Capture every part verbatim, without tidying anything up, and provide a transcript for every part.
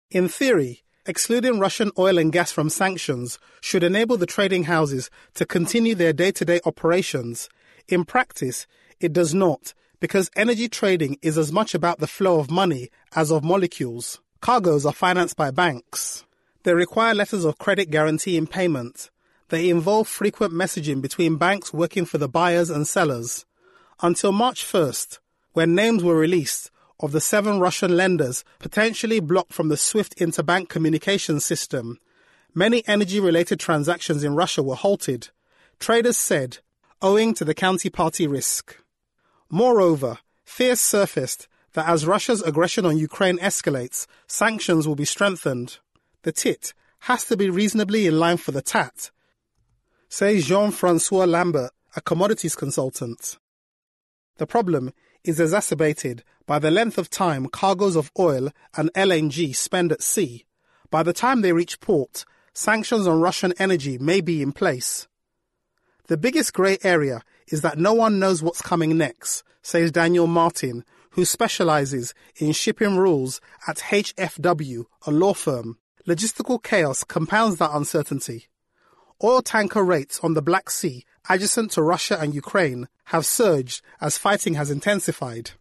In theory, excluding Russian oil and gas from sanctions should enable the trading houses to continue their day-to-day operations. In practice, it does not, because energy trading is as much about the flow of money as of molecules. Cargoes are financed by banks. They require letters of credit guaranteeing payment. They involve frequent messaging between banks working for the buyers and sellers. Until March first, when names were released of the seven Russian lenders potentially blocked from the SWIFT interbank communication system, many energy-related transactions in Russia were halted, traders said, owing to the counterparty risk. Moreover, fears surfaced that as Russia's aggression on Ukraine escalates, sanctions will be strengthened. The tit has to be reasonably in line for the tat, says Jean-Francois Lambert, a commodities consultant. The problem is exacerbated by the length of time cargoes of oil and L N G spend at sea. By the time they reach port, sanctions on Russian energy may be in place. The biggest grey area is that no one knows what's coming next, says Daniel Martin, who specialises in shipping rules at H F W, a law firm. Logistical chaos compounds that uncertainty. Oil tanker rates on the Black Sea, adjacent to Russia and Ukraine, have surged as fighting has intensified.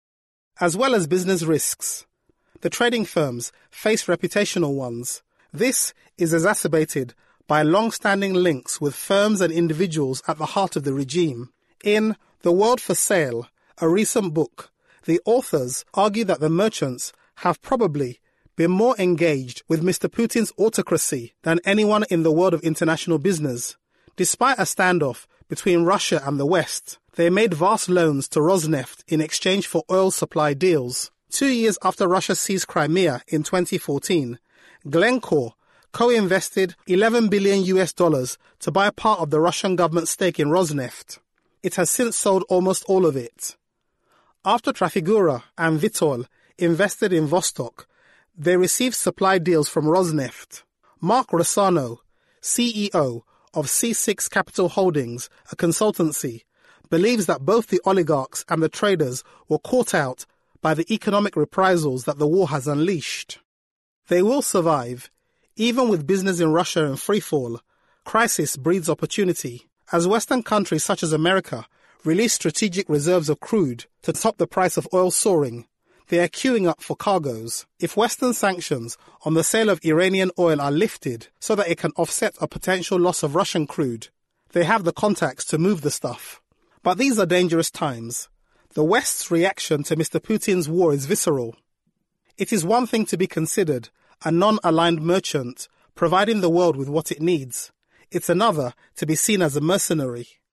As well as business risks, the trading firms face reputational ones. This is exacerbated by long-standing links with firms and individuals at the heart of the regime. In The World for Sale, a recent book, the authors argue that the merchants have probably been more engaged with Mister Putin's autocracy than anyone in the world of international business. Despite a standoff between Russia and the West, they made vast loans to Rosneft in exchange for oil supply deals. Two years after Russia seized Crimea in twenty fourteen, Glencore co-invested eleven billion U S dollars to buy part of the Russian government's stake in Rosneft. It has since sold almost all of it. After Trafigura and Vitol invested in Vostok, they received supply deals from Rosneft. Mark Rossano, C E O of C six Capital Holdings, a consultancy, believes that both the oligarchs and the traders were caught out by the economic reprisals that the war has unleashed. They will survive. Even with business in Russia in freefall, crisis breeds opportunity. As Western countries such as America release strategic reserves of crude to top the price of oil soaring, they are queuing up for cargoes. If Western sanctions on the sale of Iranian oil are lifted so that it can offset a potential loss of Russian crude, they have the contacts to move the stuff. But these are dangerous times. The West's reaction to Mister Putin's war is visceral. It is one thing to be considered a non-aligned merchant providing the world with what it needs. It's another to be seen as a mercenary.